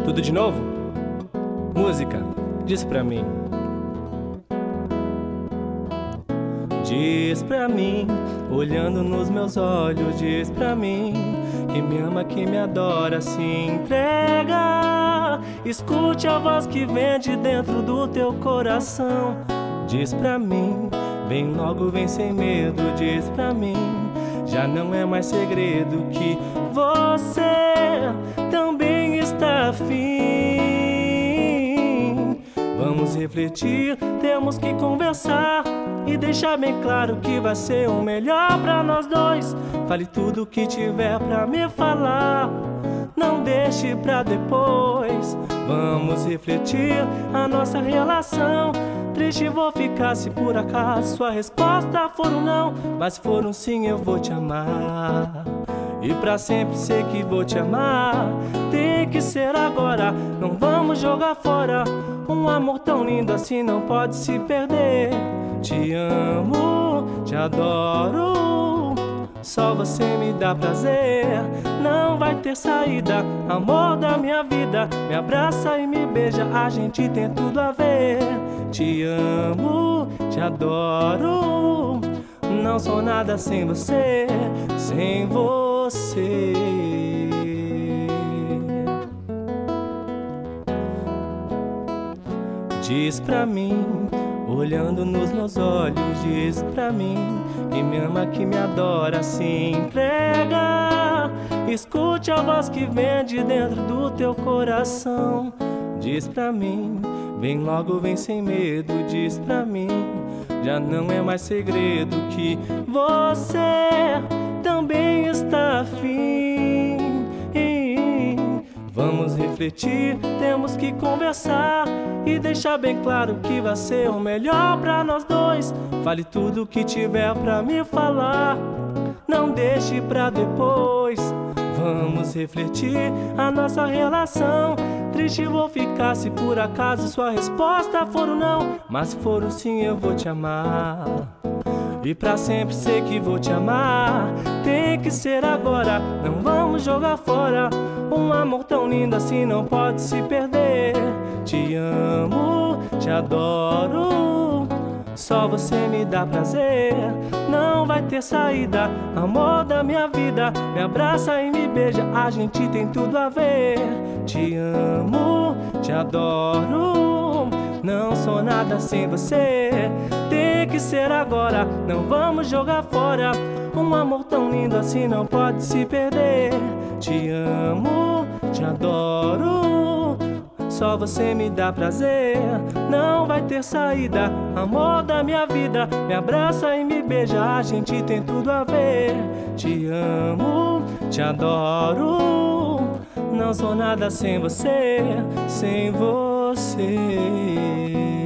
Tudo de novo? Música, diz pra mim. Diz pra mim, olhando nos meus olhos, diz pra mim que me ama, que me adora, se entrega. Escute a voz que vem de dentro do teu coração. Diz pra mim, vem logo, vem sem medo, diz pra mim. Já não é mais segredo que você também está afim. Vamos refletir, temos que conversar e deixar bem claro que vai ser o melhor pra nós dois. Fale tudo que tiver pra me falar, não deixe pra depois. Vamos refletir a nossa relação. Triste vou ficar se por acaso sua resposta for um não, mas se for um sim eu vou te amar. E pra sempre sei que vou te amar. Tem que ser agora, não vamos jogar fora. Um amor tão lindo assim não pode se perder. Te amo, te adoro, só você me dá prazer. Não vai ter saída, amor da minha vida. Me abraça e me beija, a gente tem tudo a ver. Te amo, te adoro, não sou nada sem você, sem você. Diz pra mim, olhando nos meus olhos, diz pra mim que me ama, que me adora, se entrega. Escute a voz que vem de dentro do teu coração. Diz pra mim, vem logo, vem sem medo, diz pra mim. Já não é mais segredo que você também está afim. Vamos refletir, temos que conversar e deixar bem claro que vai ser o melhor pra nós dois. Fale tudo que tiver pra me falar, não deixe pra depois. Vamos refletir a nossa relação. Triste vou ficar se por acaso sua resposta for um não, mas se for um sim eu vou te amar. E pra sempre sei que vou te amar. Tem que ser agora, não vamos jogar fora. Um amor tão lindo assim não pode se perder. Te amo, te adoro, só você me dá prazer. Não vai ter saída, amor da minha vida. Me abraça e me beija, a gente tem tudo a ver. Te amo, te adoro, não sou nada sem você. Tem que ser agora, não vamos jogar fora. Um amor tão lindo assim não pode se perder. Te amo, te adoro, só você me dá prazer. Não vai ter saída, amor da minha vida. Me abraça e me beija, a gente tem tudo a ver. Te amo, te adoro, não sou nada sem você, sem você.